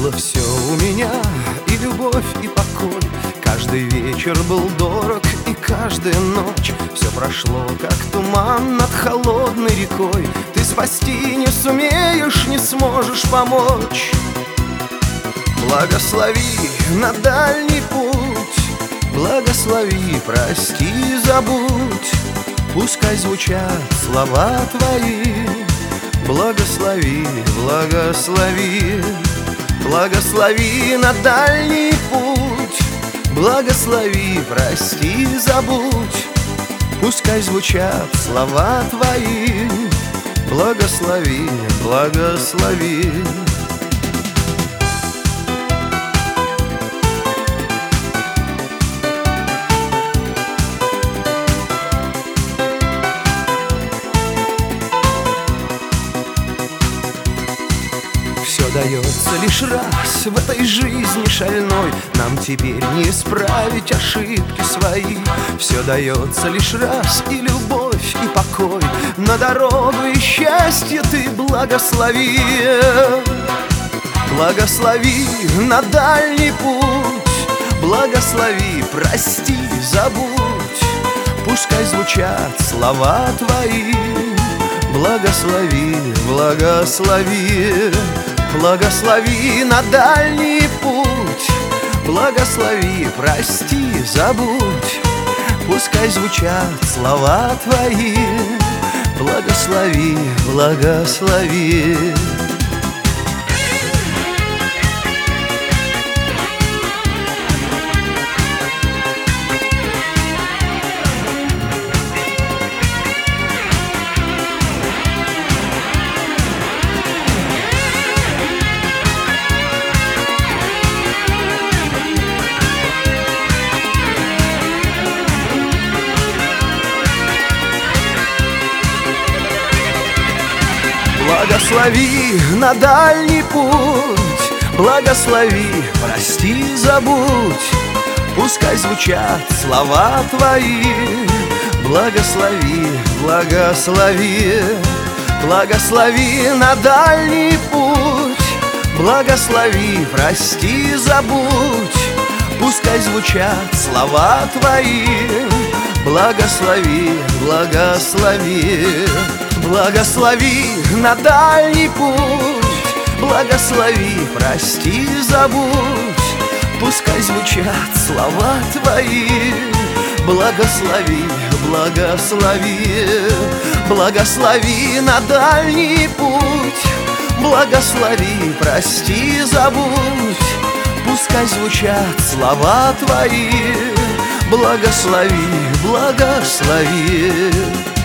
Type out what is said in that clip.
Было все у меня, и любовь, и покой. Каждый вечер был дорог, и каждая ночь. Все прошло, как туман над холодной рекой. Ты спасти не сумеешь, не сможешь помочь. Благослови на дальний путь, благослови, прости, забудь. Пускай звучат слова твои. Благослови, благослови, благослови на дальний путь. Благослови, прости, забудь. Пускай звучат слова твои. Благослови, благослови. Все дается лишь раз в этой жизни шальной. Нам теперь не исправить ошибки свои. Все дается лишь раз, и любовь, и покой. На дорогу и счастье ты благослови. Благослови на дальний путь. Благослови, прости, забудь. Пускай звучат слова твои. Благослови, благослови, благослови на дальний путь. Благослови, прости, забудь. Пускай звучат слова твои. Благослови, благослови. Благослови на дальний путь. Благослови, прости, забудь. Пускай звучат слова твои. Благослови, благослови, благослови на дальний путь. Благослови, прости, забудь. Пускай звучат слова твои. Благослови, благослови, благослови на дальний путь. Благослови, прости, забудь. Пускай звучат слова твои. Благослови, благослови, благослови на дальний путь. Благослови, прости, забудь. Пускай звучат слова твои. Благослови, благослови.